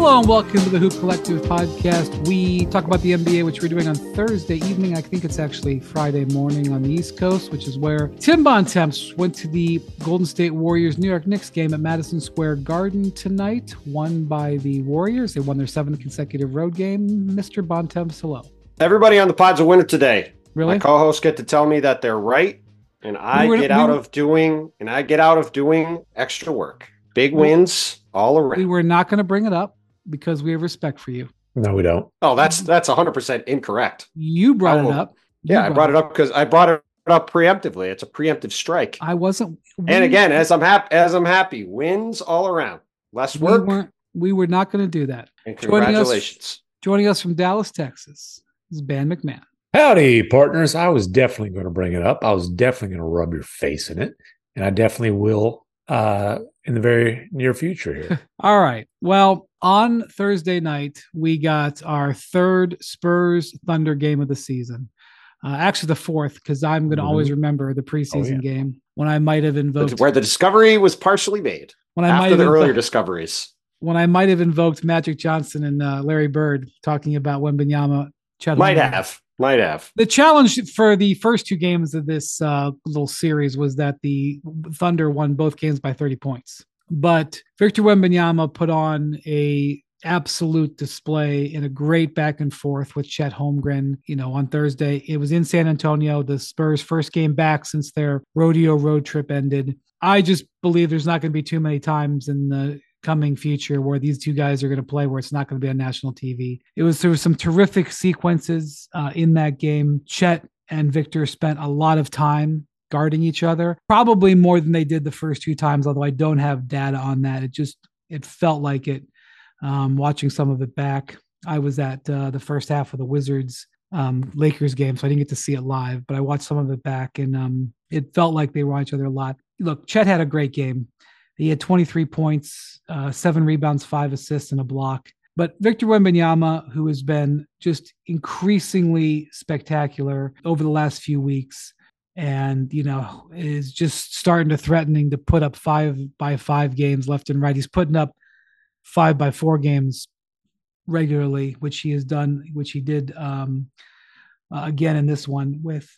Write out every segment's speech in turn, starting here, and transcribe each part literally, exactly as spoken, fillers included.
Hello and welcome to the Hoop Collective podcast. We talk about the N B A, which we're doing on Thursday evening. I think it's actually Friday morning on the East Coast, which is where Tim Bontemps went to the Golden State Warriors New York Knicks game at Madison Square Garden tonight, won by the Warriors. They won their seventh consecutive road game. Mister Bontemps, hello. Everybody on the pod's a winner today. Really? My co-hosts get to tell me that they're right, and I we were, get we out were, of doing and I get out of doing extra work. Big wins all around. We were not going to bring it up because we have respect for you. No, we don't. Oh, that's that's one hundred percent incorrect. You brought oh, it up. You yeah, I brought it up because I brought it up preemptively. It's a preemptive strike. I wasn't. We, and again, as I'm happy, as I'm happy, wins all around. Less work. We, weren't, we were not going to do that. And congratulations. Joining us, joining us from Dallas, Texas, is Ben McMahon. Howdy, partners. I was definitely going to bring it up. I was definitely going to rub your face in it. And I definitely will uh, in the very near future here. All right. Well, on Thursday night, we got our third Spurs Thunder game of the season. Uh, actually, the fourth, because I'm going to mm-hmm. always remember the preseason oh, yeah. game when I might have invoked where the discovery was partially made. When I after might have the invo- earlier discoveries, when I might have invoked Magic Johnson and uh, Larry Bird talking about Wembanyama. Chet might Holmgren. have, might have. The challenge for the first two games of this uh, little series was that the Thunder won both games by thirty points. But Victor Wembanyama put on a absolute display in a great back and forth with Chet Holmgren, you know, on Thursday. It was in San Antonio, the Spurs' first game back since their rodeo road trip ended. I just believe there's not going to be too many times in the coming future where these two guys are going to play where it's not going to be on national T V. It was, there was some terrific sequences uh, in that game. Chet and Victor spent a lot of time guarding each other, probably more than they did the first two times, although I don't have data on that. It just, it felt like it. Um, watching some of it back, I was at uh, the first half of the Wizards um, Lakers game, so I didn't get to see it live, but I watched some of it back, and um, it felt like they were on each other a lot. Look, Chet had a great game. He had twenty-three points, uh, seven rebounds, five assists, and a block. But Victor Wembanyama, who has been just increasingly spectacular over the last few weeks, and, you know, is just starting to threatening to put up five by five games left and right. He's putting up five by four games regularly, which he has done, which he did um, uh, again in this one with,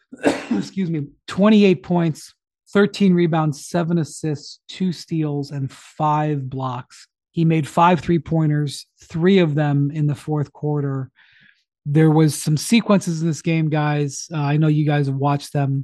excuse me, twenty-eight points, thirteen rebounds, seven assists, two steals, and five blocks. He made five three-pointers, three of them in the fourth quarter. There was some sequences in this game, guys. Uh, I know you guys have watched them,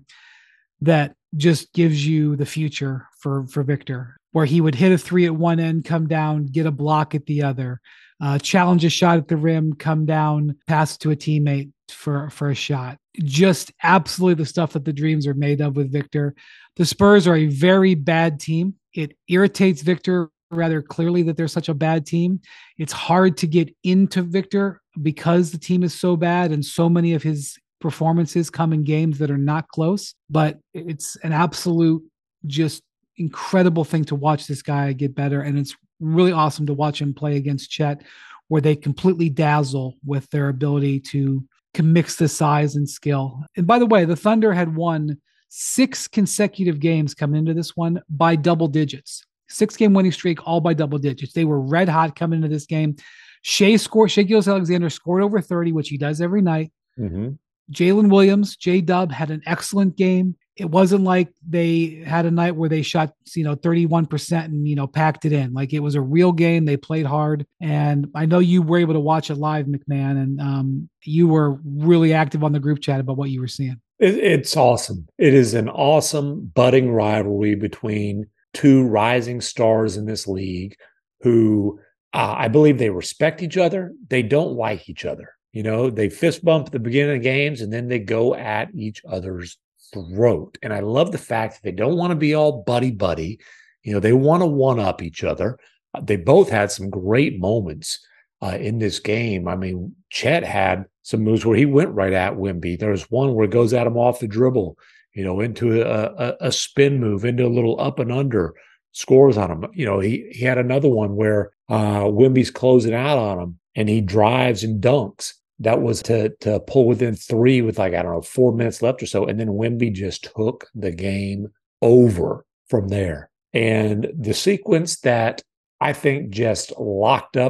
that just gives you the future for, for Victor, where he would hit a three at one end, come down, get a block at the other, uh, challenge a shot at the rim, come down, pass to a teammate for, for a shot. Just absolutely the stuff that the dreams are made of with Victor. The Spurs are a very bad team. It irritates Victor rather clearly that they're such a bad team. It's hard to get into Victor because the team is so bad and so many of his performances come in games that are not close, but it's an absolute just incredible thing to watch this guy get better. And it's really awesome to watch him play against Chet, where they completely dazzle with their ability to, to mix the size and skill. And by the way, the Thunder had won six consecutive games coming into this one by double digits, six game winning streak, all by double digits. They were red hot coming into this game. Shea scored, Shea Gilgeous-Alexander scored over thirty, which he does every night. Mm-hmm. Jalen Williams, J-Dub, had an excellent game. It wasn't like they had a night where they shot, you know, thirty-one percent and, you know, packed it in. Like, it was a real game. They played hard. And I know you were able to watch it live, McMahon, and um, you were really active on the group chat about what you were seeing. It, it's awesome. It is an awesome budding rivalry between two rising stars in this league who uh, I believe they respect each other. They don't like each other. You know, they fist bump at the beginning of games and then they go at each other's throat. And I love the fact that they don't want to be all buddy-buddy. You know, they want to one-up each other. Uh, they both had some great moments uh, in this game. I mean, Chet had some moves where he went right at Wemby. There was one where it goes at him off the dribble, you know, into a, a, a spin move, into a little up and under, scores on him. You know, he, he had another one where uh, Wemby's closing out on him and he drives and dunks. That was to to pull within three with, like, I don't know, four minutes left or so. And then Wemby just took the game over from there. And the sequence that I think just locked up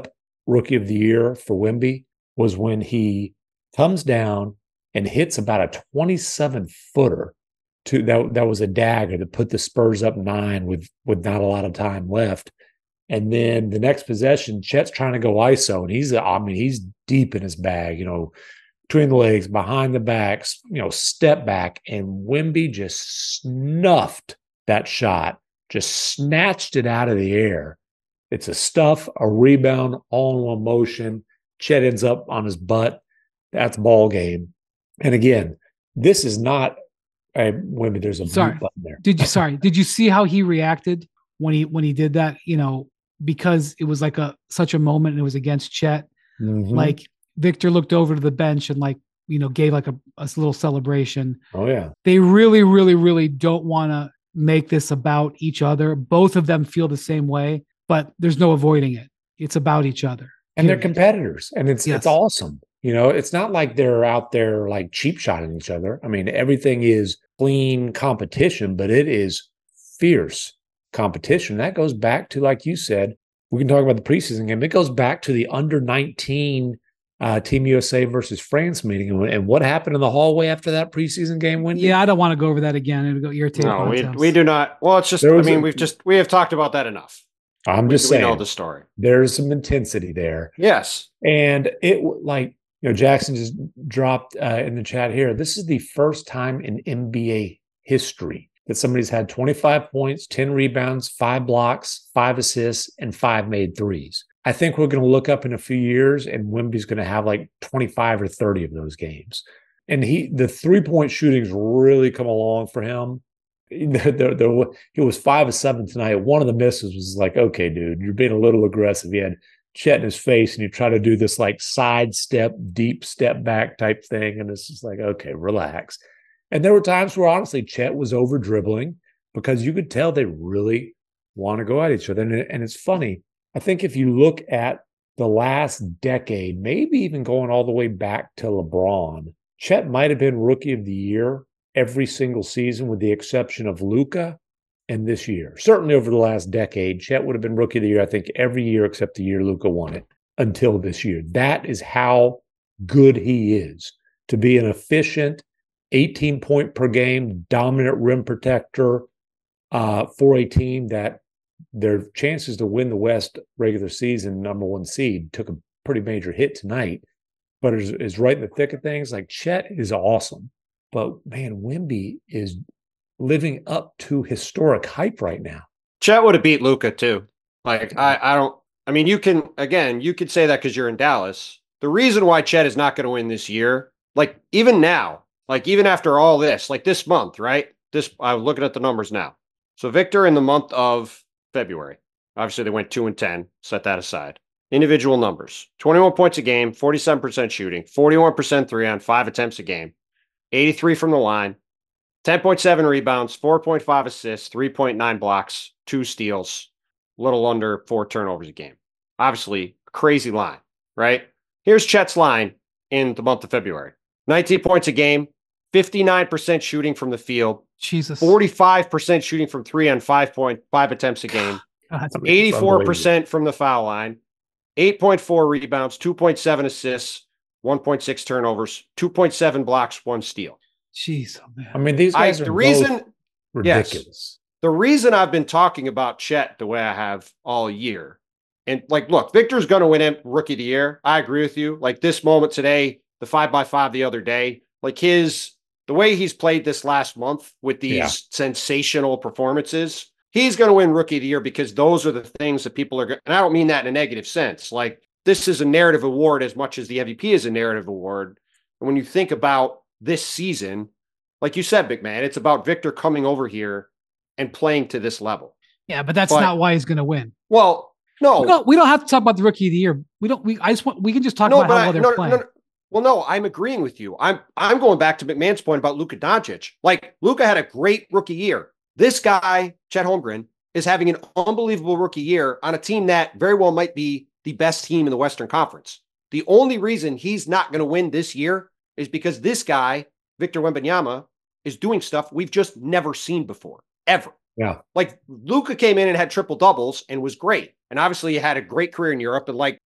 rookie of the year for Wemby was when he comes down and hits about a twenty-seven footer to that, that was a dagger that put the Spurs up nine with, with not a lot of time left. And then the next possession, Chet's trying to go I S O, and he's, I mean, he's deep in his bag, you know, between the legs, behind the backs, you know, step back, and Wemby just snuffed that shot, just snatched it out of the air. It's a stuff, a rebound, all in one motion. Chet ends up on his butt. That's ball game. And again, this is not a Wemby. There's a sorry. button there. Did you sorry? Did you see how he reacted when he when he did that? You know, because it was like a such a moment, and it was against Chet. Mm-hmm. Like Victor looked over to the bench and like you know gave like a, a little celebration. Oh yeah. They really, really, really don't want to make this about each other. Both of them feel the same way, but there's no avoiding it. It's about each other. And period. they're competitors, and it's Yes. it's awesome. You know, it's not like they're out there like cheap shotting each other. I mean, everything is clean competition, but it is fierce competition. That goes back to, like you said, we can talk about the preseason game. It goes back to the under nineteen uh, Team U S A versus France meeting, and, and what happened in the hallway after that preseason game. Wendy? Yeah, I don't want to go over that again. It'll go irritate. No, we, podcasts. we do not. Well, it's just, There I was mean, a- we've just, we have talked about that enough. I'm We, just we saying, know the story. there's some intensity there. Yes. And it like, you know, Jackson just dropped uh, in the chat here. This is the first time in N B A history that somebody's had twenty-five points, ten rebounds, five blocks, five assists, and five made threes. I think we're going to look up in a few years, and Wemby's going to have like twenty-five or thirty of those games. And he, the three-point shooting's really come along for him. There, there, there, he was five of seven tonight. One of the misses was like, okay, dude, you're being a little aggressive. He had Chet in his face, and you try to do this like side step, deep step back type thing. And it's just like, okay, relax. And there were times where honestly, Chet was over dribbling because you could tell they really want to go at each other. And, and it's funny. I think if you look at the last decade, maybe even going all the way back to LeBron, Chet might have been rookie of the year every single season with the exception of Luka and this year. Certainly over the last decade, Chet would have been rookie of the year, I think, every year except the year Luka won it until this year. That is how good he is, to be an efficient eighteen point per game, dominant rim protector uh, for a team that their chances to win the West regular season number one seed took a pretty major hit tonight, but is, is right in the thick of things. Like Chet is awesome. But man, Wemby is living up to historic hype right now. Chet would have beat Luka too. Like, I, I don't, I mean, you can, again, you could say that because you're in Dallas. The reason why Chet is not going to win this year, like even now, like even after all this, like this month, right? This, I'm looking at the numbers now. So Victor in the month of February, obviously they went two and ten, set that aside. Individual numbers, twenty-one points a game, forty-seven percent shooting, forty-one percent three on five attempts a game, eighty-three from the line, ten point seven rebounds, four point five assists, three point nine blocks, two steals, a little under four turnovers a game. Obviously, crazy line, right? Here's Chet's line in the month of February. nineteen points a game, fifty-nine percent shooting from the field, Jesus. forty-five percent shooting from three on five point five attempts a game, God. eighty-four percent from the foul line, eight point four rebounds, two point seven assists, one point six turnovers, two point seven blocks, one steal. Jeez, oh man. I mean, these I, guys are the reason, both ridiculous. Yes, the reason I've been talking about Chet the way I have all year, and like, look, Victor's going to win him rookie of the year. I agree with you. Like this moment today, the five by five the other day, like his, the way he's played this last month with these Yeah. sensational performances, he's going to win rookie of the year because those are the things that people are going, and I don't mean that in a negative sense. Like this is a narrative award as much as the M V P is a narrative award. And when you think about this season, like you said, big man, it's about Victor coming over here and playing to this level. Yeah, but that's But- not why he's going to win. Well, no, We don't, we don't have to talk about the rookie of the year. We don't. We I just want. We can just talk no, about but how I, well they're no, no, playing. no, no. Well, no, I'm agreeing with you. I'm I'm going back to McMahon's point about Luka Doncic. Like Luka had a great rookie year. This guy, Chet Holmgren, is having an unbelievable rookie year on a team that very well might be the best team in the Western Conference. The only reason he's not going to win this year is because this guy, Victor Wembanyama, is doing stuff we've just never seen before, ever. Yeah. Like Luka came in and had triple doubles and was great. And obviously he had a great career in Europe. And like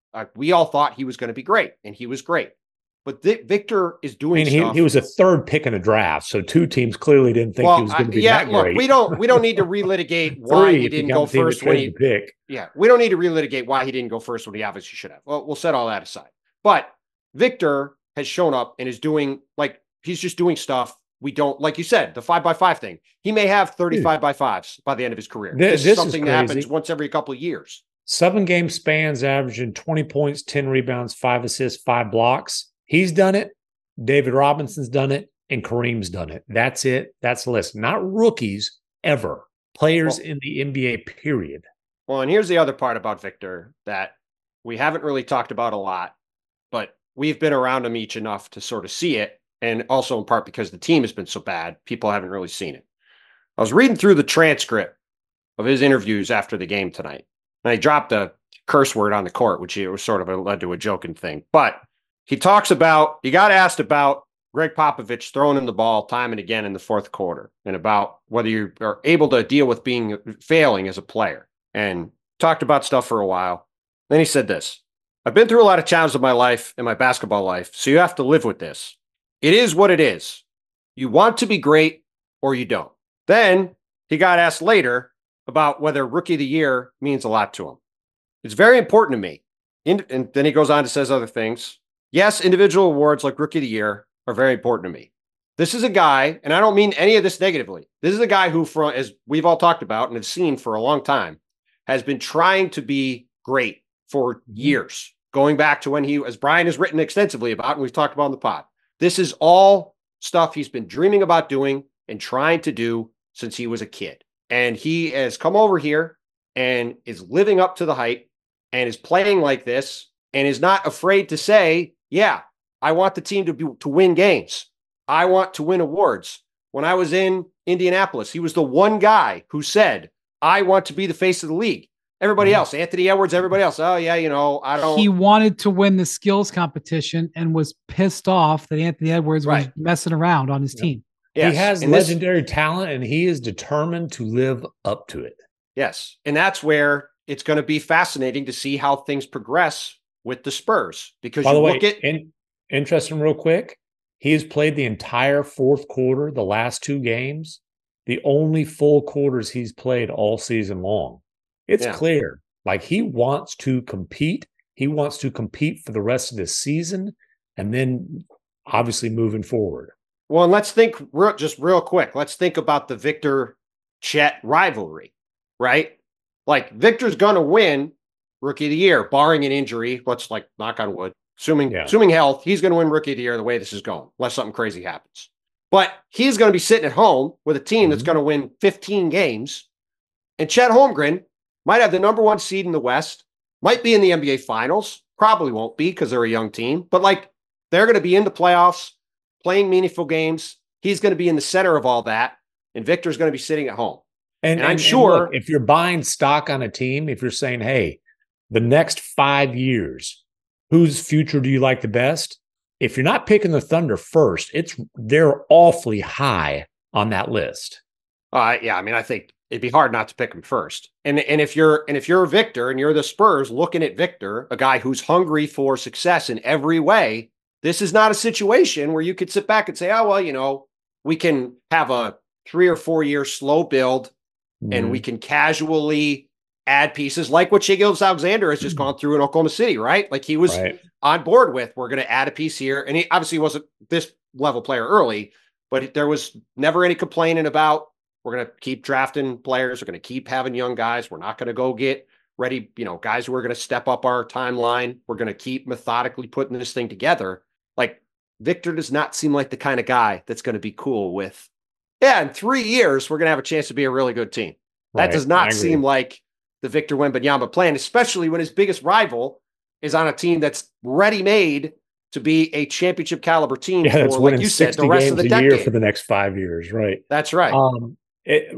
Uh, we all thought he was going to be great, and he was great. But Th- Victor is doing I mean, stuff. He, he was a third pick in a draft, so two teams clearly didn't think well, he was going to be I, yeah, that look, great. we don't we don't need to relitigate why Three, he if you didn't count go the team that first when traded he the pick. Yeah, we don't need to relitigate why he didn't go first when he obviously should have. Well, we'll set all that aside. But Victor has shown up and is doing, like, he's just doing stuff we don't, like you said, the five by five thing. He may have thirty-five Dude. by fives by the end of his career. This, this, this is something is that happens once every couple of years. Seven game spans, averaging twenty points, ten rebounds, five assists, five blocks. He's done it. David Robinson's done it, and Kareem's done it. That's it. That's the list. Not rookies ever. Players well, in the N B A, period. Well, and here's the other part about Victor that we haven't really talked about a lot, but we've been around him each enough to sort of see it. And also in part because the team has been so bad, people haven't really seen it. I was reading through the transcript of his interviews after the game tonight, and I dropped a curse word on the court, which it was sort of a, led to a joking thing. But he talks about, he got asked about Greg Popovich throwing him the ball time and again in the fourth quarter, and about whether you are able to deal with being failing as a player, and talked about stuff for a while. Then he said this: I've been through a lot of challenges in my life, in my basketball life, so you have to live with this. It is what it is. You want to be great or you don't. Then he got asked later about whether Rookie of the Year means a lot to him. It's very important to me. In, and then he goes on to says other things. Yes, individual awards like Rookie of the Year are very important to me. This is a guy, and I don't mean any of this negatively. This is a guy who, from, as we've all talked about and have seen for a long time, has been trying to be great for years, going back to when he, as Brian has written extensively about, and we've talked about in the pod. This is all stuff he's been dreaming about doing and trying to do since he was a kid. And he has come over here and is living up to the hype and is playing like this and is not afraid to say, yeah, I want the team to be, to win games. I want to win awards. When I was in Indianapolis, he was the one guy who said, I want to be the face of the league. Everybody else, Anthony Edwards, everybody else. Oh, yeah, you know, I don't. He wanted to win the skills competition and was pissed off that Anthony Edwards right. was messing around on his yeah. team. Yes. He has and legendary this, talent, and he is determined to live up to it. Yes. And that's where it's going to be fascinating to see how things progress with the Spurs. Because By you the look way, at. In, interesting, real quick, he has played the entire fourth quarter, the last two games, the only full quarters he's played all season long. It's yeah. clear. Like, he wants to compete. He wants to compete for the rest of this season and then obviously moving forward. Well, and let's think real, just real quick. Let's think about the Victor-Chet rivalry, right? Like, Victor's going to win Rookie of the Year, barring an injury. Let's, like, knock on wood. Assuming, yeah. assuming health, he's going to win Rookie of the Year the way this is going, unless something crazy happens. But he's going to be sitting at home with a team mm-hmm. that's going to win fifteen games. And Chet Holmgren might have the number one seed in the West, might be in the N B A Finals, probably won't be because they're a young team, but like they're going to be in the playoffs, playing meaningful games. He's going to be in the center of all that, and Victor's going to be sitting at home. And, and I'm and, sure and look, if you're buying stock on a team, if you're saying, hey, the next five years, whose future do you like the best? If you're not picking the Thunder first, it's they're awfully high on that list. Uh, yeah, I mean, I think it'd be hard not to pick him first. And and if you're and if you're Victor and you're the Spurs looking at Victor, a guy who's hungry for success in every way, this is not a situation where you could sit back and say, oh, well, you know, we can have a three or four year slow build mm-hmm. and we can casually add pieces like what Shai Gilgeous-Alexander has just mm-hmm. gone through in Oklahoma City, right? Like he was right. on board with, we're going to add a piece here. And he obviously wasn't this level player early, but there was never any complaining about, we're going to keep drafting players. We're going to keep having young guys. We're not going to go get ready, you know, guys who are going to step up our timeline. We're going to keep methodically putting this thing together. Like, Victor does not seem like the kind of guy that's going to be cool with, yeah, in three years, we're going to have a chance to be a really good team. That right. does not seem like the Victor Wembanyama plan, especially when his biggest rival is on a team that's ready-made to be a championship caliber team yeah, for, like you said, the rest of the decade. Year for the next five years, right? That's right. Um, It,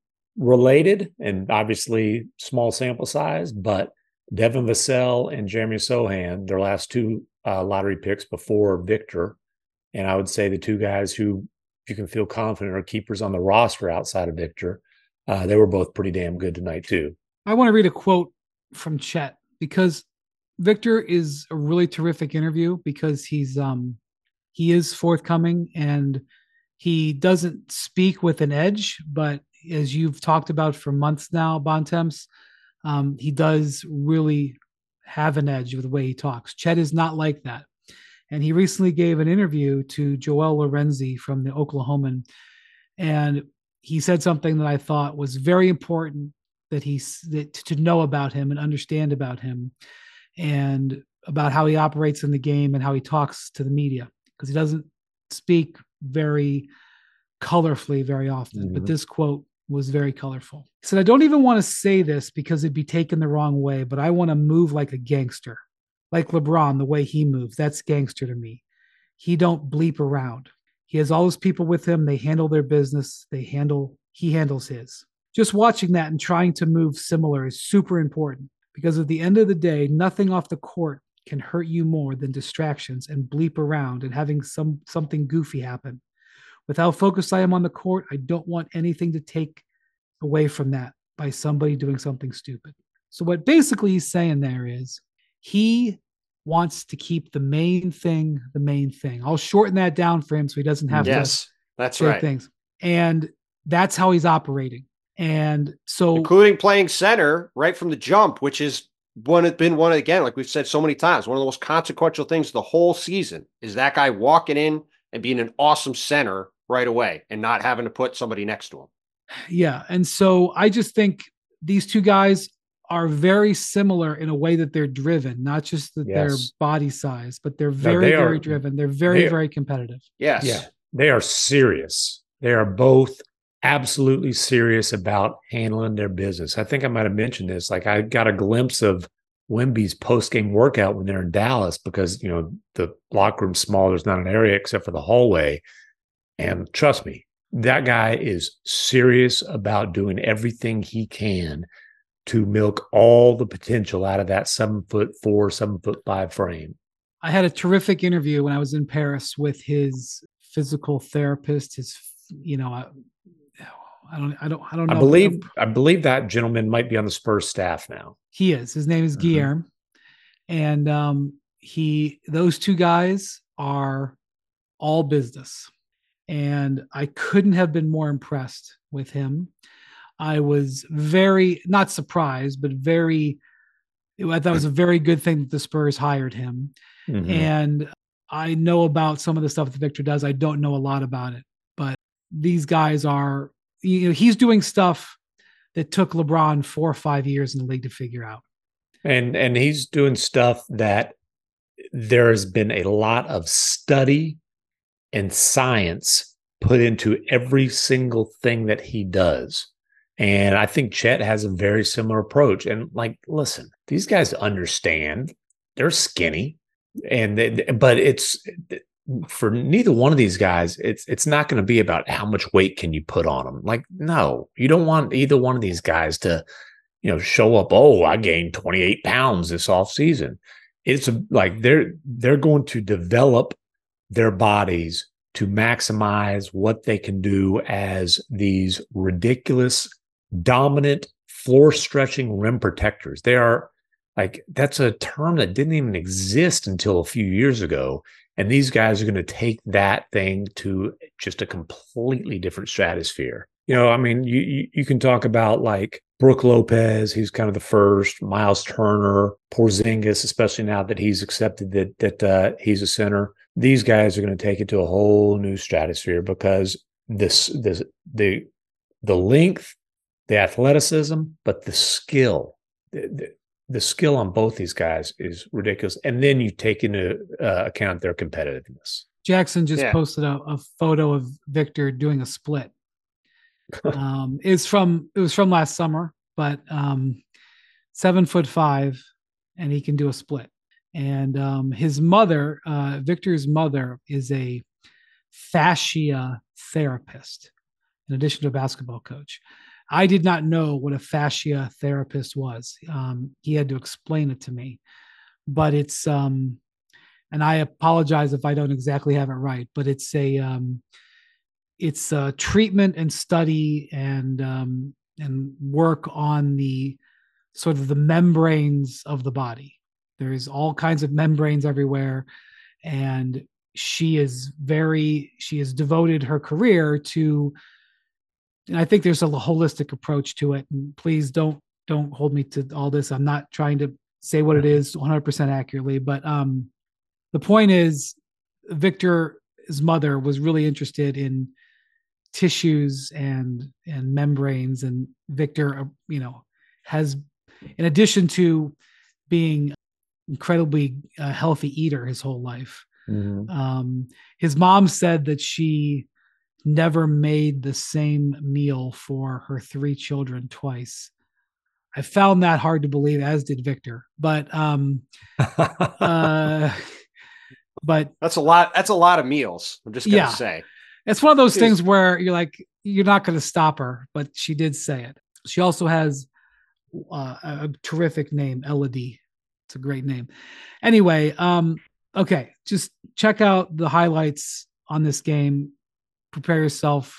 related and obviously small sample size, but Devin Vassell and Jeremy Sohan, their last two uh, lottery picks before Victor, and I would say the two guys who you can feel confident are keepers on the roster outside of Victor, uh, they were both pretty damn good tonight too. I want to read a quote from Chet because Victor is a really terrific interview because he's um he is forthcoming and he doesn't speak with an edge, but as you've talked about for months now, Bontemps, um, he does really have an edge with the way he talks. Chet is not like that. And he recently gave an interview to Joel Lorenzi from the Oklahoman, and he said something that I thought was very important that he that, to know about him and understand about him, and about how he operates in the game and how he talks to the media, because he doesn't speak very colorfully very often. Mm-hmm. But this quote was very colorful. He said, "I don't even want to say this because it'd be taken the wrong way, but I want to move like a gangster. Like LeBron, the way he moves, that's gangster to me. He don't bleep around. He has all his people with him. They handle their business. They handle, he handles his." Just watching that and trying to move similar is super important, because at the end of the day, nothing off the court can hurt you more than distractions and bleep around and having some something goofy happen. With how focused I am on the court, I don't want anything to take away from that by somebody doing something stupid. So what basically he's saying there is he wants to keep the main thing the main thing. I'll shorten that down for him so he doesn't have yes, to that's say right. things. And that's how he's operating. And so, including playing center right from the jump, which is one has been one again, like we've said so many times, one of the most consequential things the whole season is that guy walking in and being an awesome center right away and not having to put somebody next to him. Yeah. And so I just think these two guys are very similar in a way that they're driven, not just that yes. their body size, but they're very, no, they very are, driven. They're very, they, very competitive. Yes. Yeah. They are serious. They are both absolutely serious about handling their business. I think I might have mentioned this. Like I got a glimpse of Wemby's post-game workout when they're in Dallas, because, you know, the locker room's small. There's not an area except for the hallway. And trust me, that guy is serious about doing everything he can to milk all the potential out of that seven foot four, seven foot five frame. I had a terrific interview when I was in Paris with his physical therapist. His, you know, I, I don't, I don't, I don't know. I believe, I believe that gentleman might be on the Spurs staff now. He is. His name is mm-hmm. Guilherme, and um, he. Those two guys are all business, and I couldn't have been more impressed with him. I was very, not surprised, but very, I thought it was a very good thing that the Spurs hired him. Mm-hmm. And I know about some of the stuff that Victor does. I don't know a lot about it, but these guys are, you know, he's doing stuff that took LeBron four or five years in the league to figure out. And, and he's doing stuff that there has been a lot of study and science put into every single thing that he does. And I think Chet has a very similar approach. And like, listen, these guys understand they're skinny, and they, but it's for neither one of these guys. It's it's not going to be about how much weight can you put on them. Like, no, you don't want either one of these guys to, you know, show up. Oh, I gained twenty-eight pounds this off season. It's a, like they're they're going to develop their bodies to maximize what they can do as these ridiculous, dominant, floor stretching rim protectors. They are like, that's a term that didn't even exist until a few years ago. And these guys are going to take that thing to just a completely different stratosphere. You know, I mean, you, you, you can talk about like Brook Lopez, he's kind of the first, Miles Turner, Porzingis, especially now that he's accepted that, that uh, he's a center. These guys are going to take it to a whole new stratosphere, because this, this, the, the length, the athleticism, but the skill, the, the, the skill on both these guys is ridiculous. And then you take into uh, account their competitiveness. Jackson just yeah. posted a, a photo of Victor doing a split. um, it's from, it was from last summer, but um, seven foot five, and he can do a split. And um, his mother, uh, Victor's mother, is a fascia therapist, in addition to a basketball coach. I did not know what a fascia therapist was. Um, he had to explain it to me, but it's, um, and I apologize if I don't exactly have it right, but it's a, um, it's a treatment and study and, um, and work on the sort of the membranes of the body. there's all kinds of membranes everywhere. And she is very, she has devoted her career to, and I think there's a holistic approach to it. And please don't, don't hold me to all this. I'm not trying to say what it is one hundred percent accurately, but um, the point is Victor's mother was really interested in tissues and, and membranes. And Victor, you know, has, in addition to being incredibly uh, healthy eater his whole life, Mm-hmm. um, his mom said that she never made the same meal for her three children twice. I found that hard to believe, as did Victor. But um, uh, but that's a lot. That's a lot of meals. I'm just gonna yeah, say it's one of those things where you're like, you're not going to stop her, but she did say it. She also has uh, a terrific name, Elodie. It's a great name. Anyway, um, okay, just check out the highlights on this game. Prepare yourself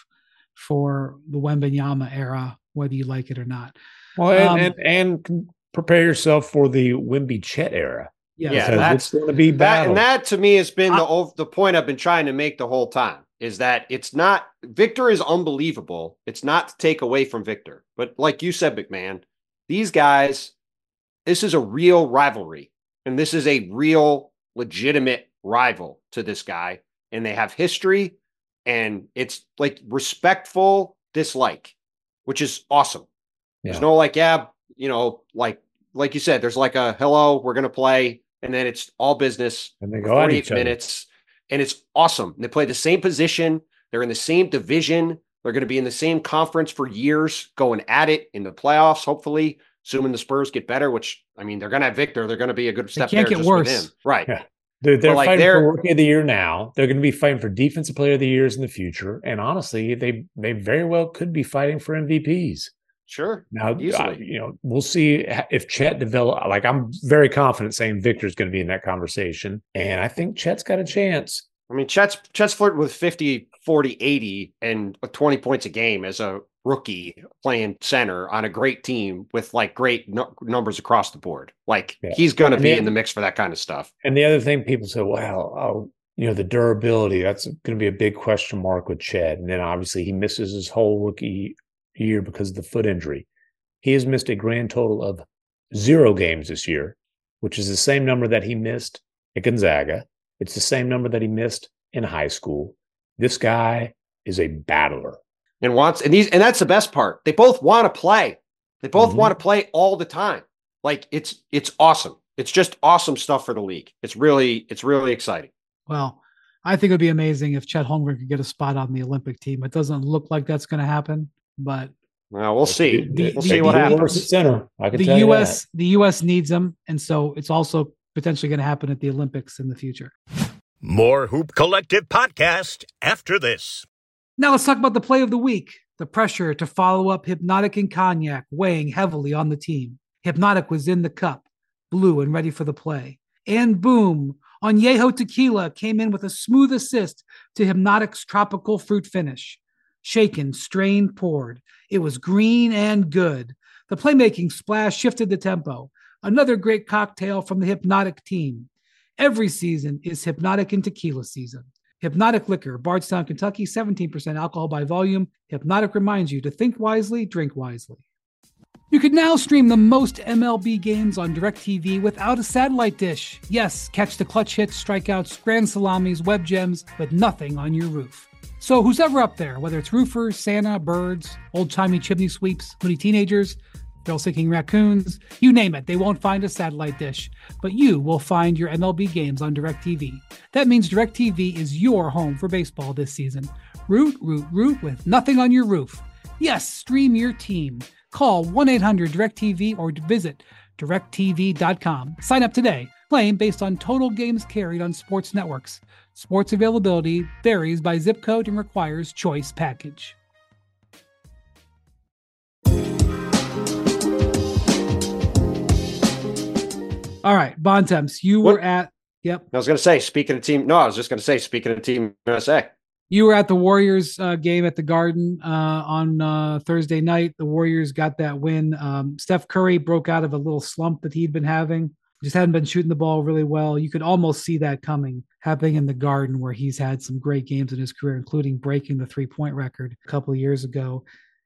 for the Wembanyama era, whether you like it or not. Well, and, Um, and and prepare yourself for the Wemby Chet era. Yes. Yeah, Because that's it's going to be that, battle. and that to me has been I- the ov- the point I've been trying to make the whole time is that it's not Victor is unbelievable. It's not to take away from Victor, but like you said, McMahon, these guys, this is a real rivalry, and this is a real legitimate rival to this guy, and they have history, and it's like respectful dislike, which is awesome. Yeah. There's no like, yeah, you know, like like you said, there's like a hello, we're gonna play, and then it's all business And they for go at forty-eight each other. minutes, and it's awesome. They play the same position, they're in the same division, they're going to be in the same conference for years, going at it in the playoffs, hopefully, assuming the Spurs get better, which I mean, they're gonna have Victor, they're gonna be a good step can't there get just worse. with him. Right. Yeah. They're, they're But, like, fighting they're- for Rookie of the Year now. They're going to be fighting for Defensive Player of the Years in the future. And honestly, they they very well could be fighting for M V Ps. Sure. Now, Easily. uh, you know, we'll see if Chet develop. Like, I'm very confident saying Victor's going to be in that conversation. And I think Chet's got a chance. I mean, Chet's Chet's flirting with fifty, forty, eighty and twenty points a game as a rookie playing center on a great team with like great no- numbers across the board. Like Yeah. he's going to And be then- in the mix for that kind of stuff. And the other thing people say, well, oh, you know, the durability, that's going to be a big question mark with Chet. And then obviously he misses his whole rookie year because of the foot injury. He has missed a grand total of zero games this year, which is the same number that he missed at Gonzaga. It's the same number that he missed in high school. This guy is a battler. And wants and these and that's the best part. They both want to play. They both Mhm. want to play all the time. Like it's it's awesome. It's just awesome stuff for the league. It's really it's really exciting. Well, I think it would be amazing if Chet Holmgren could get a spot on the Olympic team. It doesn't look like that's going to happen, but Well, we'll see. The- we'll the- see what the- happens. Worse at center. I can the tell you U S that. the U S needs him, and so it's also potentially going to happen at the Olympics in the future. More Hoop Collective podcast after this. Now let's talk about the play of the week. The pressure to follow up Hypnotic and Cognac weighing heavily on the team. Hypnotic was in the cup, blue and ready for the play. And boom, Añejo Tequila came in with a smooth assist to Hypnotic's tropical fruit finish. Shaken, strained, poured. It was green and good. The playmaking splash shifted the tempo. Another great cocktail from the Hypnotic team. Every season is Hypnotic and Tequila season. Hypnotic Liquor, Bardstown, Kentucky, seventeen percent alcohol by volume. Hypnotic reminds you to think wisely, drink wisely. You can now stream the most M L B games on DirecTV without a satellite dish. Yes, catch the clutch hits, strikeouts, grand salamis, web gems, with nothing on your roof. So who's ever up there, whether it's roofers, Santa, birds, old-timey chimney sweeps, moody teenagers, thrill-seeking raccoons, you name it, they won't find a satellite dish. But you will find your M L B games on DirecTV. That means DirecTV is your home for baseball this season. Root, root, root with nothing on your roof. Yes, stream your team. Call one eight hundred direct T V or visit direct T V dot com. Sign up today. Claim based on total games carried on sports networks. Sports availability varies by zip code and requires choice package. All right, Bontemps, you were What- at yep, I was going to say, speaking of team, no, I was just going to say, speaking of Team U S A. you were at the Warriors uh, game at the Garden uh, on uh, Thursday night. The Warriors got that win. Um, Steph Curry broke out of a little slump that he'd been having. just hadn't been shooting the ball really well. You could almost see that coming, happening in the Garden, where he's had some great games in his career, including breaking the three-point record a couple of years ago.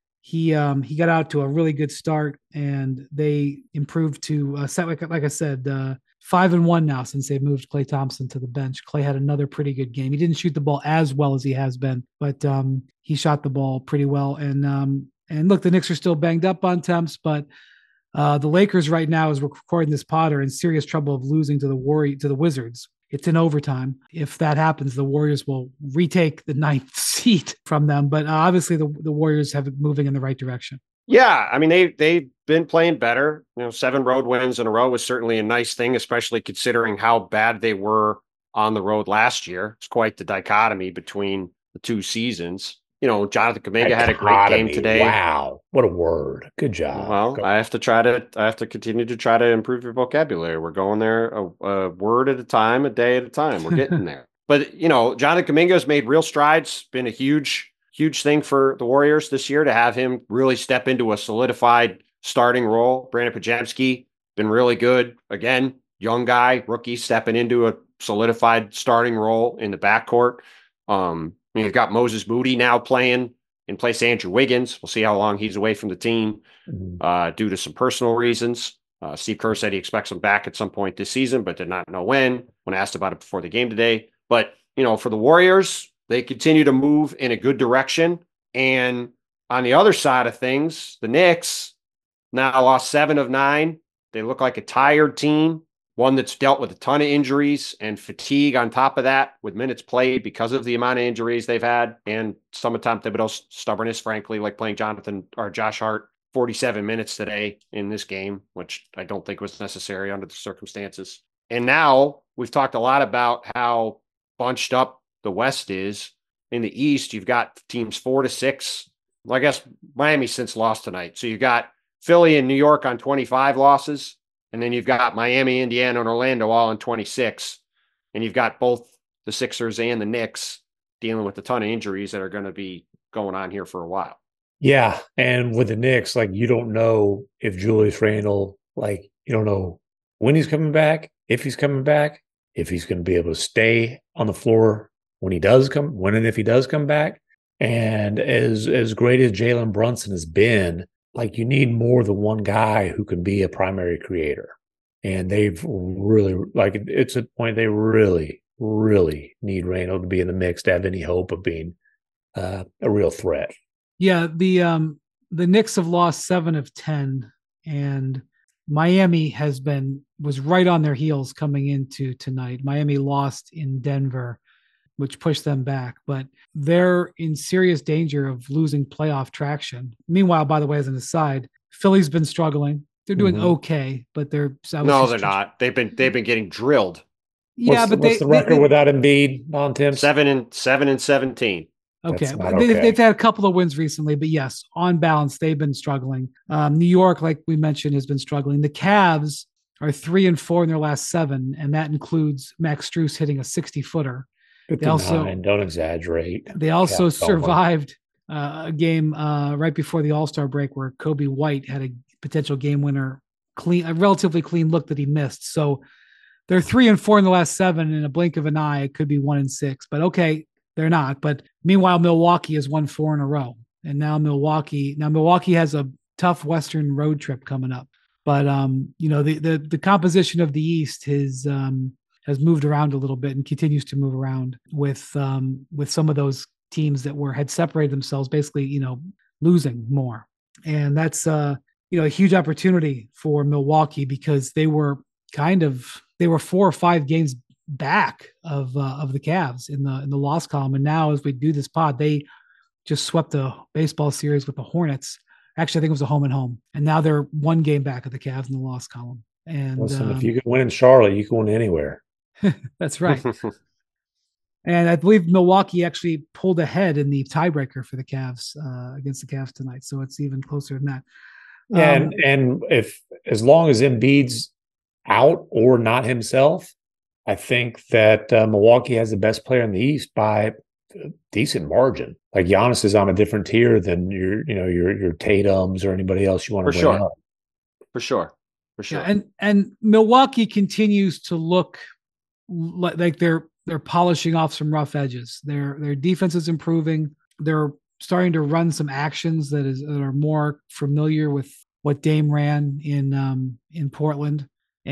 He um, he got out to a really good start, and they improved to uh, set like, like I said, uh, five and one now since they moved Klay Thompson to the bench. Klay had another pretty good game. He didn't shoot the ball as well as he has been, but um, he shot the ball pretty well. And um, and look, the Knicks are still banged up on temps, but uh, the Lakers right now, as we're recording this pod, are in serious trouble of losing to the Warrior to the Wizards. It's in overtime. If that happens, the Warriors will retake the ninth seat from them. But uh, obviously, the, the Warriors have it moving in the right direction. Yeah, I mean, they, they've been playing better. You know, seven road wins in a row was certainly a nice thing, especially considering how bad they were on the road last year. It's quite the dichotomy between the two seasons. You know, Jonathan Kuminga had a great game today. Wow, what a word. Good job. Well, Go. I have to try to, I have to continue to try to improve your vocabulary. We're going there a, a word at a time, a day at a time. We're getting there. But, you know, Jonathan Kuminga has made real strides, been a huge, huge thing for the Warriors this year to have him really step into a solidified starting role. Brandon Podziemski, been really good. Again, young guy, rookie, stepping into a solidified starting role in the backcourt. Um, I mean, you've got Moses Moody now playing in place of Andrew Wiggins. We'll see how long he's away from the team uh, due to some personal reasons. Uh, Steve Kerr said he expects him back at some point this season, but did not know when, when asked about it before the game today. But, you know, for the Warriors, they continue to move in a good direction. And on the other side of things, the Knicks now lost seven of nine. They look like a tired team, one that's dealt with a ton of injuries and fatigue on top of that with minutes played because of the amount of injuries they've had and some of Tom Thibodeau's stubbornness, frankly, like playing Jonathan or Josh Hart forty-seven minutes today in this game, which I don't think was necessary under the circumstances. And now we've talked a lot about how bunched up the West is. In the East, you've got teams four to six. Well, I guess Miami since lost tonight. So you've got Philly and New York on twenty-five losses. And then you've got Miami, Indiana, and Orlando all on twenty-six. And you've got both the Sixers and the Knicks dealing with a ton of injuries that are going to be going on here for a while. Yeah. And with the Knicks, like, you don't know if Julius Randle, like, you don't know when he's coming back, if he's coming back, if he's going to be able to stay on the floor when he does come, when and if he does come back. And as as great as Jalen Brunson has been, like, you need more than one guy who can be a primary creator. And they've really, like, it's a point they really, really need Randle to be in the mix to have any hope of being uh, a real threat. Yeah, the um the Knicks have lost seven of ten, and Miami has been was right on their heels coming into tonight. Miami lost in Denver, which pushed them back, but they're in serious danger of losing playoff traction. Meanwhile, by the way, as an aside, Philly's been struggling. They're doing mm-hmm. okay, but they're no, they're not. They've been they've been getting drilled. Yeah, what's, but what's they, the record they, they, without Embiid on Tim? Seven and seven and seventeen. Okay, okay. They, they've had a couple of wins recently, but yes, on balance, they've been struggling. Um, New York, like we mentioned, has been struggling. The Cavs are three and four in their last seven, and that includes Max Strus hitting a sixty-footer. They also don't exaggerate. They also Cavs survived uh, a game uh, right before the All-Star break where Kobe White had a potential game winner, clean, a relatively clean look that he missed. So they're three and four in the last seven. In a blink of an eye, it could be one and six. But okay, they're not. But meanwhile, Milwaukee has won four in a row, and now Milwaukee now Milwaukee has a tough Western road trip coming up. But um, you know, the the the composition of the East is um, has moved around a little bit and continues to move around with um, with some of those teams that were had separated themselves, basically, you know, losing more, and that's uh, you know a huge opportunity for Milwaukee because they were kind of they were four or five games back of uh, of the Cavs in the in the loss column, and now as we do this pod, they just swept a baseball series with the Hornets. Actually, I think it was a home and home, and now they're one game back of the Cavs in the loss column. And listen, um, if you can win in Charlotte, you can win anywhere. That's right. And I believe Milwaukee actually pulled ahead in the tiebreaker for the Cavs uh, against the Cavs tonight, so it's even closer than that. Yeah, Um, and and if as long as Embiid's out or not himself, I think that uh, Milwaukee has the best player in the East by a decent margin. Like Giannis is on a different tier than your, you know, your your Tatums or anybody else you want to For bring sure. up. For sure. for sure. Yeah, and and Milwaukee continues to look like they're they're polishing off some rough edges. Their their defense is improving. They're starting to run some actions that is that are more familiar with what Dame ran in um, in Portland,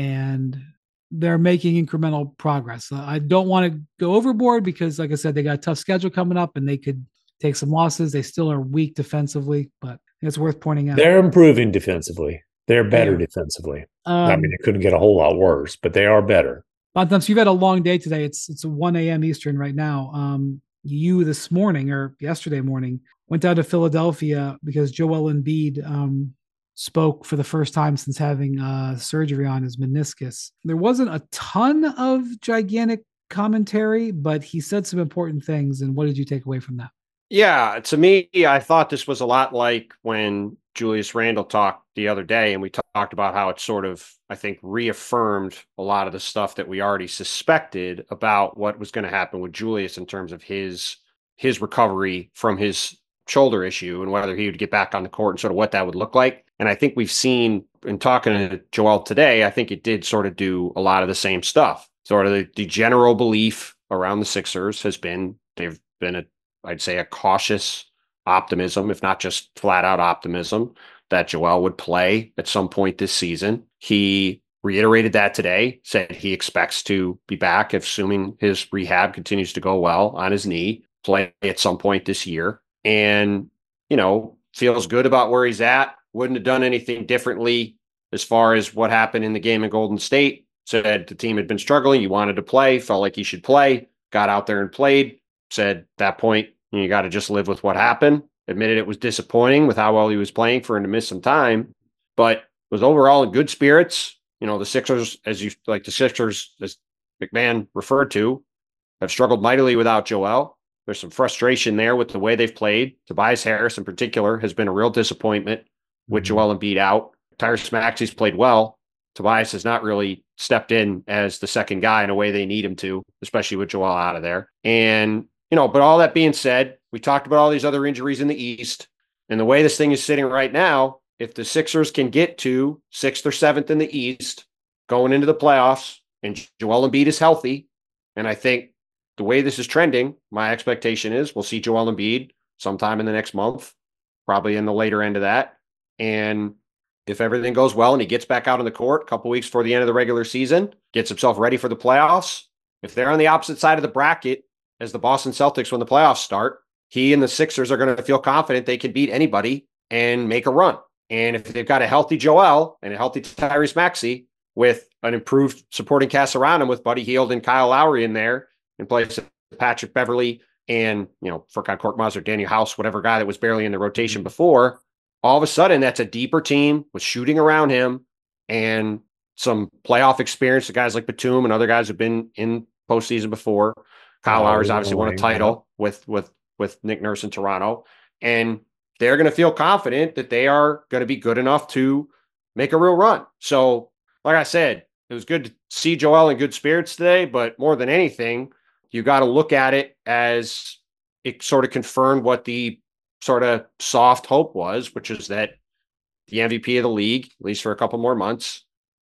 and they're making incremental progress. Uh, I don't want to go overboard because, like I said, they got a tough schedule coming up, and they could take some losses. They still are weak defensively, but it's worth pointing out. They're improving defensively. They're better Yeah. defensively. Um, I mean, it couldn't get a whole lot worse, but they are better. Bontemps, you've had a long day today. It's it's one a.m. Eastern right now. Um, you this morning or yesterday morning went down to Philadelphia because Joel Embiid um, spoke for the first time since having uh, surgery on his meniscus. There wasn't a ton of gigantic commentary, but he said some important things. And what did you take away from that? Yeah, to me, I thought this was a lot like when Julius Randle talked the other day, and we talked about how it sort of, I think, reaffirmed a lot of the stuff that we already suspected about what was going to happen with Julius in terms of his his recovery from his shoulder issue and whether he would get back on the court and sort of what that would look like. And I think we've seen in talking to Joel today, I think it did sort of do a lot of the same stuff. Sort of the, the general belief around the Sixers has been they've been a I'd say a cautious optimism, if not just flat out optimism, that Joel would play at some point this season. He reiterated that today, said he expects to be back, assuming his rehab continues to go well on his knee, play at some point this year. And, you know, feels good about where he's at. Wouldn't have done anything differently as far as what happened in the game in Golden State. Said the team had been struggling. He wanted to play, felt like he should play, got out there and played. Said at that point, you got to just live with what happened. Admitted it was disappointing with how well he was playing for him to miss some time, but was overall in good spirits. You know, the Sixers, as you like the Sixers, as McMahon referred to, have struggled mightily without Joel. There's some frustration there with the way they've played. Tobias Harris in particular has been a real disappointment with mm-hmm. Joel Embiid out. Tyrese Maxey's played well. Tobias has not really stepped in as the second guy in a way they need him to, especially with Joel out of there. And You know, but all that being said, we talked about all these other injuries in the East, and the way this thing is sitting right now, if the Sixers can get to sixth or seventh in the East going into the playoffs and Joel Embiid is healthy, and I think the way this is trending, my expectation is we'll see Joel Embiid sometime in the next month, probably in the later end of that. And if everything goes well and he gets back out on the court a couple weeks before the end of the regular season, gets himself ready for the playoffs, if they're on the opposite side of the bracket as the Boston Celtics when the playoffs start, he and the Sixers are going to feel confident they can beat anybody and make a run. And if they've got a healthy Joel and a healthy Tyrese Maxey with an improved supporting cast around him with Buddy Hield and Kyle Lowry in there in place of Patrick Beverley and, you know, Furkan Korkmaz or Daniel House, whatever guy that was barely in the rotation before, all of a sudden that's a deeper team with shooting around him and some playoff experience. The guys like Batum and other guys who've been in postseason before. Kyle oh, Lowry's obviously won a title yeah. with with with Nick Nurse in Toronto, and they're going to feel confident that they are going to be good enough to make a real run. So, like I said, it was good to see Joel in good spirits today, but more than anything, you got to look at it as it sort of confirmed what the sort of soft hope was, which is that the M V P of the league, at least for a couple more months,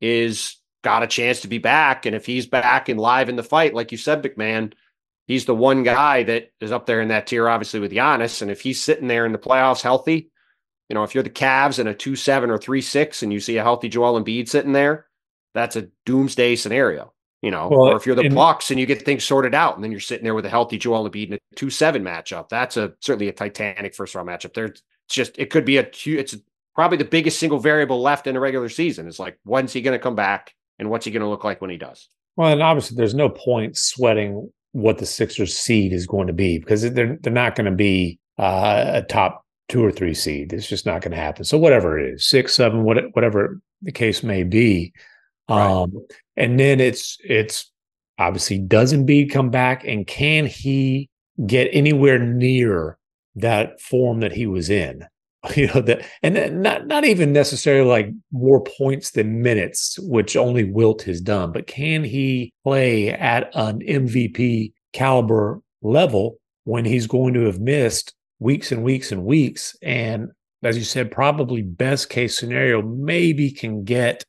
is got a chance to be back. And if he's back and live in the fight, like you said, McMahon, he's the one guy that is up there in that tier, obviously, with Giannis. And if he's sitting there in the playoffs healthy, you know, if you're the Cavs in a two seven or three six and you see a healthy Joel Embiid sitting there, that's a doomsday scenario, you know. Well, or if you're the and, Bucks and you get things sorted out and then you're sitting there with a healthy Joel Embiid in a two seven matchup, that's a certainly a titanic first-round matchup. There, it's just, it could be a, it's probably the biggest single variable left in the regular season. It's like, when's he going to come back and what's he going to look like when he does? Well, and obviously there's no point sweating what the Sixers seed is going to be because they're they're not going to be uh, a top two or three seed. It's just not going to happen. So whatever it is, six, seven, what, whatever the case may be. Right. Um, and then it's it's obviously does Embiid come back and can he get anywhere near that form that he was in? You know, that and not not even necessarily like more points than minutes, which only Wilt has done, but can he play at an M V P caliber level when he's going to have missed weeks and weeks and weeks? And as you said, probably best case scenario, maybe can get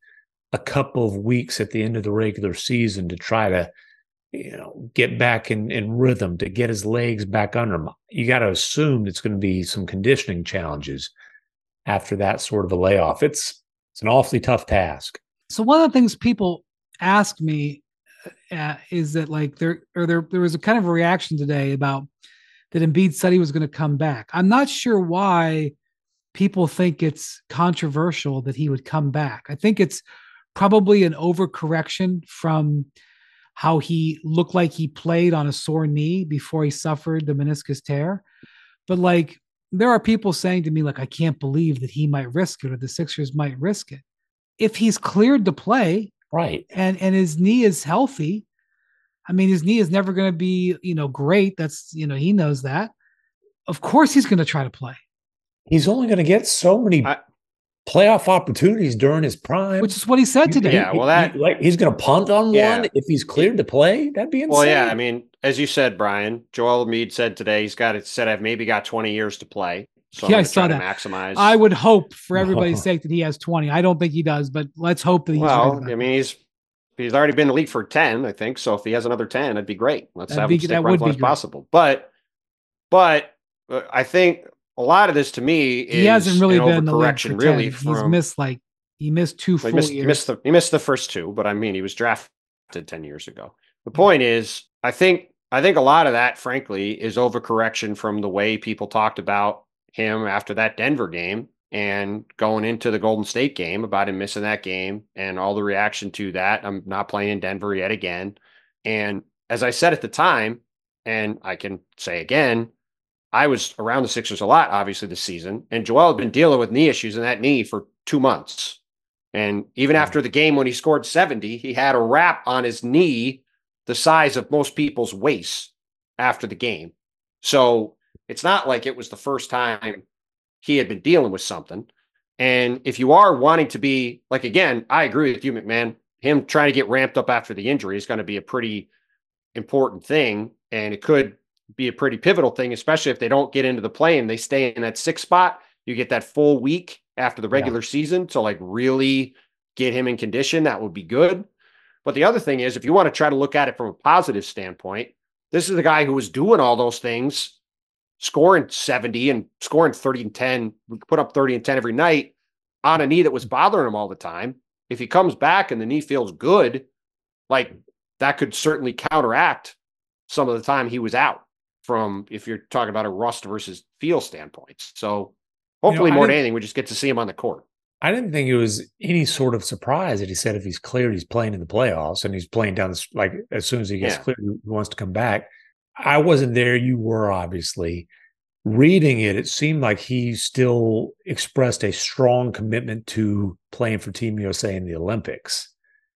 a couple of weeks at the end of the regular season to try to, you know, get back in, in rhythm, to get his legs back under him. You got to assume it's going to be some conditioning challenges after that sort of a layoff. It's it's an awfully tough task. So one of the things people ask me uh, is that like there or there there was a kind of a reaction today about that Embiid said he was going to come back. I'm not sure why people think it's controversial that he would come back. I think it's probably an overcorrection from how he looked like he played on a sore knee before he suffered the meniscus tear. But like, there are people saying to me, like, I can't believe that he might risk it or the Sixers might risk it. If he's cleared to play, right, and, and his knee is healthy, I mean, his knee is never going to be, you know, great. That's, you know, he knows that. Of course he's going to try to play. He's only going to get so many I, playoff opportunities during his prime, which is what he said today. Yeah, well, that he, like he's going to punt on yeah. one if he's cleared to play. That'd be insane. Well, yeah, I mean, as you said, Brian, Joel Embiid said today he's got it said I've maybe got twenty years to play. So yeah, I'm I saw that. Maximize. I would hope for everybody's sake that he has twenty. I don't think he does, but let's hope that he's well. right I mean, he's he's already been in the league for ten, I think. So if he has another ten, it'd be great. Let's that'd have be, him stick around as long as possible. But but uh, I think. A lot of this to me is he hasn't really been the correction. Really, from, he's missed like he missed two full he missed, years. He missed the he missed the first two, but I mean he was drafted ten years ago. The point is, I think I think a lot of that, frankly, is overcorrection from the way people talked about him after that Denver game and going into the Golden State game about him missing that game and all the reaction to that. I'm not playing in Denver yet again, and as I said at the time, and I can say again. I was around the Sixers a lot, obviously, this season, and Joel had been dealing with knee issues in that knee for two months. And even after the game when he scored seventy, he had a wrap on his knee the size of most people's waists after the game. So it's not like it was the first time he had been dealing with something. And if you are wanting to be, like, again, I agree with you, McMahon, him trying to get ramped up after the injury is going to be a pretty important thing, and it could be a pretty pivotal thing, especially if they don't get into the play and they stay in that sixth spot. You get that full week after the regular yeah. season to like really get him in condition. That would be good. But the other thing is, if you want to try to look at it from a positive standpoint, this is the guy who was doing all those things, scoring seventy and scoring thirty and ten, put up thirty and ten every night on a knee that was bothering him all the time. If he comes back and the knee feels good, like that could certainly counteract some of the time he was out. From if you're talking about a rust versus feel standpoint. So hopefully you know, more than anything, we just get to see him on the court. I didn't think it was any sort of surprise that he said if he's cleared, he's playing in the playoffs and he's playing down this, like as soon as he gets yeah. cleared, he wants to come back. I wasn't there. You were obviously reading it. It seemed like he still expressed a strong commitment to playing for Team U S A in the Olympics.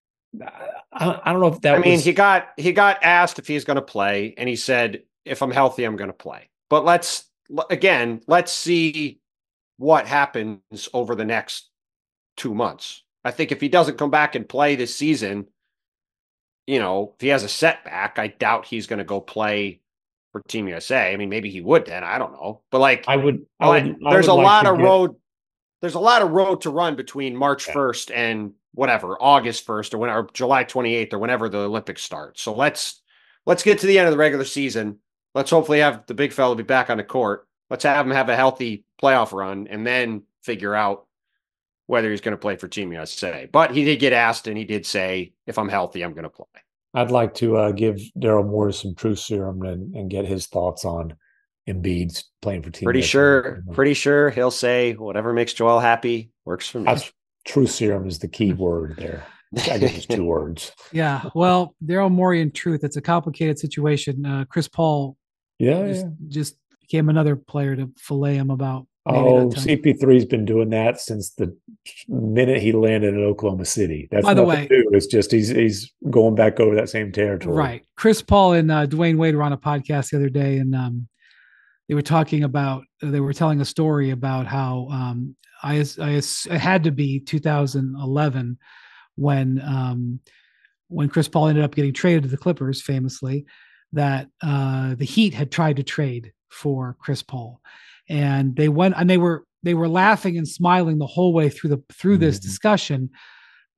I, I don't know if that I mean, was... he got, he got asked if he's going to play and he said, if I'm healthy, I'm going to play. But let's, again, let's see what happens over the next two months. I think if he doesn't come back and play this season, you know, if he has a setback, I doubt he's going to go play for Team U S A. I mean, maybe he would then. I don't know. But like, I would, I would I there's would a like lot of get... road. There's a lot of road to run between March yeah. first and whatever, August first or whenever, July twenty-eighth or whenever the Olympics start. So let's, let's get to the end of the regular season. Let's hopefully have the big fella be back on the court. Let's have him have a healthy playoff run and then figure out whether he's going to play for Team U S A. But he did get asked and he did say, if I'm healthy, I'm going to play. I'd like to uh, give Daryl Morey some truth serum and, and get his thoughts on Embiid's playing for Team Pretty U S A. sure, pretty sure he'll say whatever makes Joel happy works for me. That's, truth serum is the key word there. I guess it's two words. Yeah. Well, Daryl Morey in truth, it's a complicated situation. Uh, Chris Paul Yeah, just, yeah. just became another player to fillet him about. Oh, C P three's been doing that since the minute he landed in Oklahoma City. That's By the way, new. It's just he's he's going back over that same territory. Right. Chris Paul and uh, Dwayne Wade were on a podcast the other day, and um, they were talking about, they were telling a story about how um, I, I it had to be two thousand eleven when um, when Chris Paul ended up getting traded to the Clippers, famously, that uh, the Heat had tried to trade for Chris Paul, and they went and they were they were laughing and smiling the whole way through the through this mm-hmm. discussion.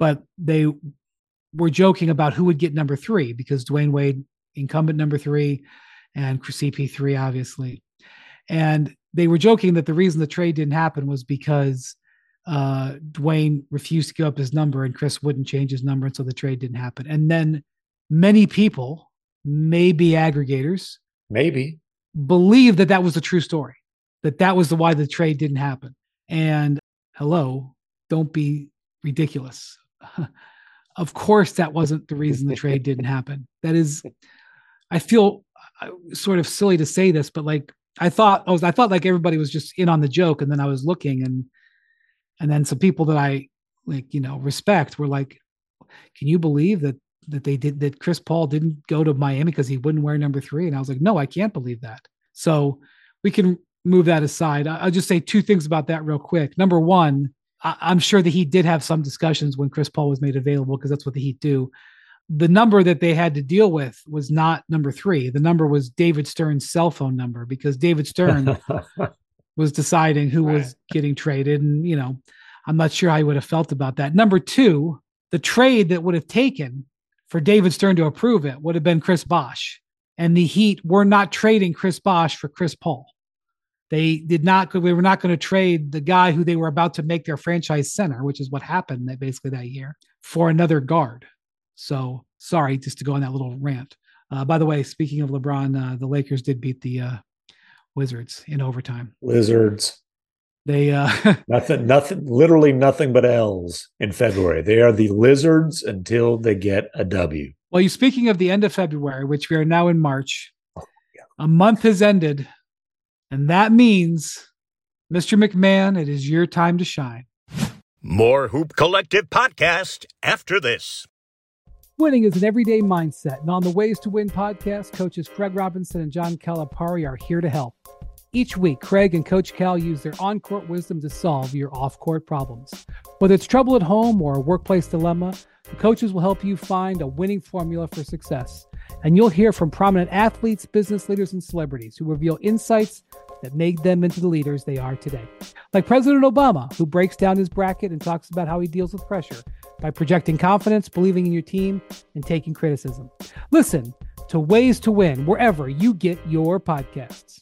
but they were joking about who would get number three because Dwayne Wade, incumbent number three, and C P three, obviously. And they were joking that the reason the trade didn't happen was because uh, Dwayne refused to give up his number and Chris wouldn't change his number. And so the trade didn't happen. And then many people, maybe aggregators, maybe believe that that was the true story, that that was the why the trade didn't happen. And hello, don't be ridiculous. Of course, that wasn't the reason the trade didn't happen. That is, I feel sort of silly to say this, but like, I thought I was, I thought like everybody was just in on the joke. And then I was looking and, and then some people that I like, you know, respect were like, can you believe that, that they did, that Chris Paul didn't go to Miami because he wouldn't wear number three? And I was like, no, I can't believe that. So we can move that aside. I'll just say two things about that real quick. Number one, I, I'm sure the Heat did have some discussions when Chris Paul was made available because that's what the Heat do. The number that they had to deal with was not number three. The number was David Stern's cell phone number because David Stern was deciding who right. was getting traded. And, you know, I'm not sure how he would have felt about that. Number two, the trade that would have taken for David Stern to approve it would have been Chris Bosh. And the Heat were not trading Chris Bosh for Chris Paul. They did not, we were not going to trade the guy who they were about to make their franchise center, which is what happened that basically that year, for another guard. So sorry, just to go on that little rant. Uh, by the way, speaking of LeBron, uh, the Lakers did beat the uh, Wizards in overtime. Wizards. They uh, nothing, nothing, literally nothing but L's in February. They are the Lizards until they get a W. Well, you speaking of the end of February, which we are now in March, oh, yeah. A month has ended, and that means, Mister McMahon, it is your time to shine. More Hoop Collective podcast after this. Winning is an everyday mindset, and on the Ways to Win podcast, coaches Craig Robinson and John Calipari are here to help. Each week, Craig and Coach Cal use their on-court wisdom to solve your off-court problems. Whether it's trouble at home or a workplace dilemma, the coaches will help you find a winning formula for success. And you'll hear from prominent athletes, business leaders, and celebrities who reveal insights that made them into the leaders they are today. Like President Obama, who breaks down his bracket and talks about how he deals with pressure by projecting confidence, believing in your team, and taking criticism. Listen to Ways to Win wherever you get your podcasts.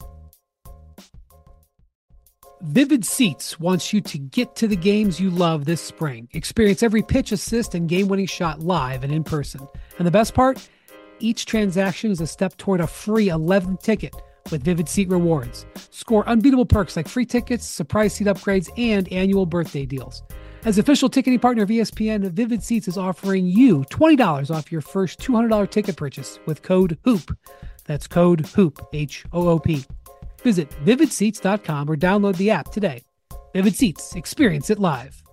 Vivid Seats wants you to get to the games you love this spring. Experience every pitch, assist, and game-winning shot live and in person. And the best part? Each transaction is a step toward a free eleventh ticket with Vivid Seat Rewards. Score unbeatable perks like free tickets, surprise seat upgrades, and annual birthday deals. As official ticketing partner of E S P N, Vivid Seats is offering you twenty dollars off your first two hundred dollars ticket purchase with code HOOP. That's code HOOP, H O O P. Visit vivid seats dot com or download the app today. Vivid Seats, experience it live.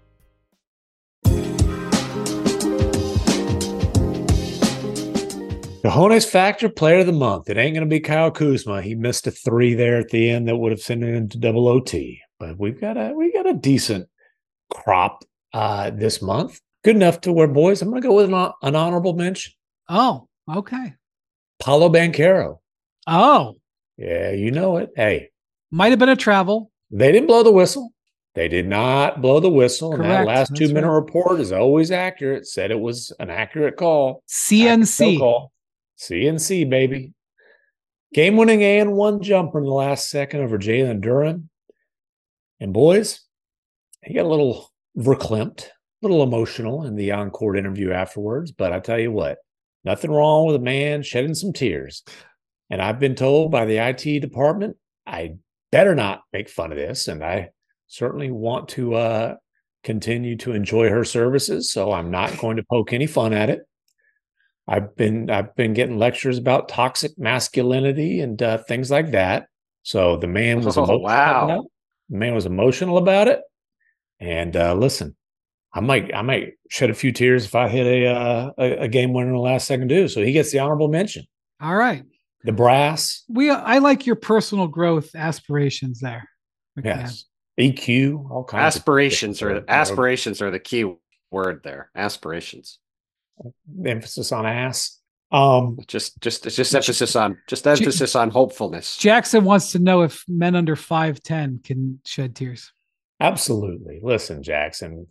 Cojones Factor Player of the Month. It ain't going to be Kyle Kuzma. He missed a three there at the end that would have sent it into double O T. But we've got a we got a decent crop uh, this month. Good enough to where, boys, I'm going to go with an, an honorable mention. Oh, okay. Paolo Banchero. Oh. Yeah, you know it. Hey. Might have been a travel. They didn't blow the whistle. They did not blow the whistle. Correct. And that last That's two-minute right. report is always accurate. Said it was an accurate call. C N C. Call. C N C, baby. Game-winning and one jumper in the last second over Jalen Duren. And boys, he got a little verklempt, a little emotional in the on-court interview afterwards. But I tell you what, nothing wrong with a man shedding some tears. And I've been told by the I T department, I better not make fun of this. And I certainly want to uh, continue to enjoy her services. So I'm not going to poke any fun at it. I've been I've been getting lectures about toxic masculinity and uh, things like that. So the man was oh, emotional wow. about it. The man was emotional about it. And uh, listen, I might I might shed a few tears if I hit a uh, a, a game winner in the last second due. So he gets the honorable mention. All right. The brass. We I like your personal growth aspirations there. Okay. Yes. E Q, all kinds aspirations of are aspirations are the key word there. Aspirations. Emphasis on ass. Um, just, just, it's just emphasis on, just emphasis on hopefulness. Jackson wants to know if men under five ten can shed tears. Absolutely. Listen, Jackson,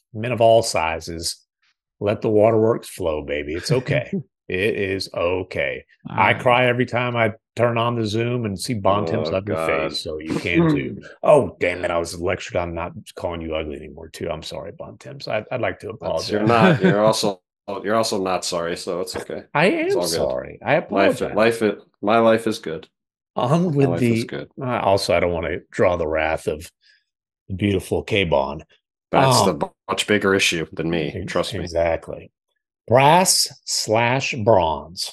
men of all sizes, let the waterworks flow, baby. It's okay. It is okay. All I right. cry every time I turn on the Zoom and see Bontemps Oh, ugly God. face, so you can too. Oh, damn it. I was lectured on not calling you ugly anymore, too. I'm sorry, Bontemps. I, I'd like to That's, apologize. you're not. You're also. You're also not sorry, so it's okay. I It's am all good. sorry. I Life, apologize. life, it, my life is good. On My with life is the. good. Uh, also, I don't want to draw the wrath of the beautiful K-Bon. That's Um, the much bigger issue than me. Trust me. Exactly. Brass slash bronze.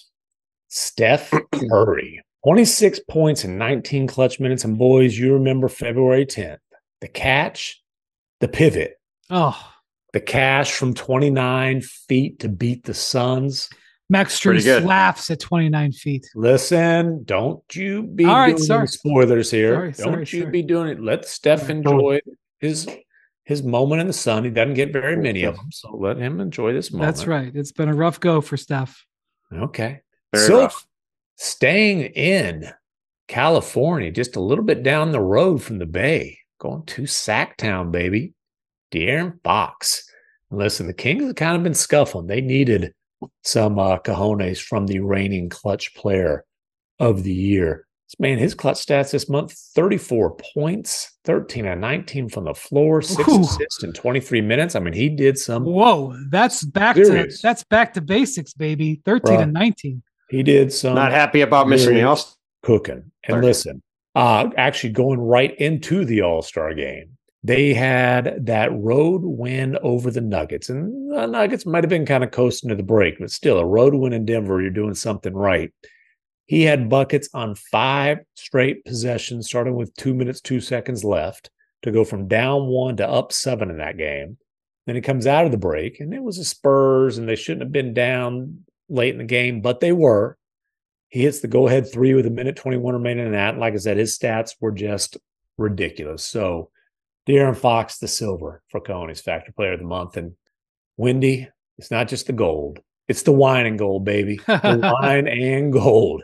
Steph Curry. twenty-six points in nineteen clutch minutes. And boys, you remember February tenth. The catch, the pivot, Oh, the cash from twenty-nine feet to beat the Suns. Max Pretty Strus good. laughs at twenty-nine feet. Listen, don't you be All right, doing sorry. any spoilers here. Sorry, don't sorry, you sorry. be doing it. Let Steph Sorry. enjoy his his moment in the sun. He doesn't get very many of them, so let him enjoy this moment. That's right. It's been a rough go for Steph. Okay. Very So, rough. staying in California, just a little bit down the road from the Bay, going to Sacktown, baby. De'Aaron Fox. Listen, the Kings have kind of been scuffling. They needed some uh, cojones from the reigning clutch player of the year. This man, his clutch stats this month, thirty-four points, thirteen and nineteen from the floor, six Ooh. assists in twenty-three minutes. I mean, he did some. Whoa, that's back Serious. to that's back to basics, baby. thirteen Bruh. and nineteen. He did some. Not happy about missing the serious All-Star. cooking. And Sorry. listen, uh, actually going right into the All-Star game, they had that road win over the Nuggets. And the Nuggets might have been kind of coasting to the break, but still, a road win in Denver, you're doing something right. He had buckets on five straight possessions, starting with two minutes, two seconds left, to go from down one to up seven in that game. Then he comes out of the break, and it was the Spurs, and they shouldn't have been down late in the game, but they were. He hits the go-ahead three with a minute twenty-one remaining in that. Like I said, his stats were just ridiculous. So, De'Aaron Fox, the silver for Cohen's Factor Player of the Month. And Wendy, it's not just the gold. It's the wine and gold, baby. The wine and gold.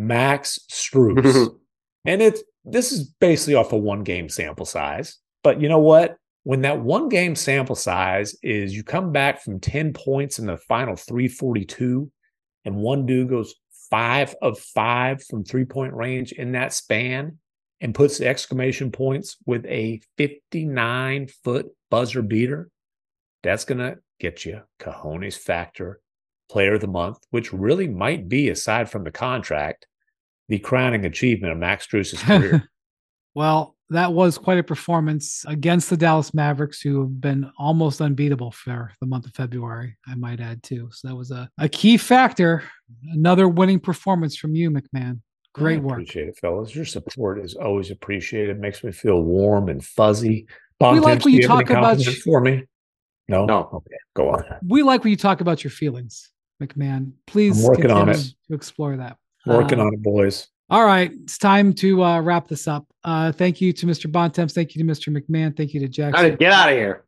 Max Strus. And it's this is basically off a one-game sample size. But you know what? When that one-game sample size is you come back from ten points in the final three forty-two, and one dude goes five of five from three-point range in that span and puts the exclamation points with a fifty-nine-foot buzzer beater, that's going to get you Cojones Factor Player of the Month, which really might be, aside from the contract, the crowning achievement of Max Strus's career. Well, that was quite a performance against the Dallas Mavericks, who have been almost unbeatable for the month of February, I might add, too. So that was a, a key factor. Another winning performance from you, McMahon. Great I work. Appreciate it, fellas. Your support is always appreciated. Makes me feel warm and fuzzy. We Bontemps, like when do you have any talk about compliments for me. No? No. Okay, go on. We like when you talk about your feelings, McMahon. Please I'm working on continue it. to explore that. Working Uh, on it, boys. All right, it's time to uh, wrap this up. Uh, thank you to Mister Bontemps. Thank you to Mister McMahon. Thank you to Trying Jackson. to get out of here.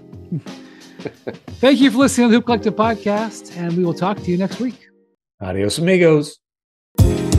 Thank you for listening to the Hoop Collective Podcast, and we will talk to you next week. Adios, amigos.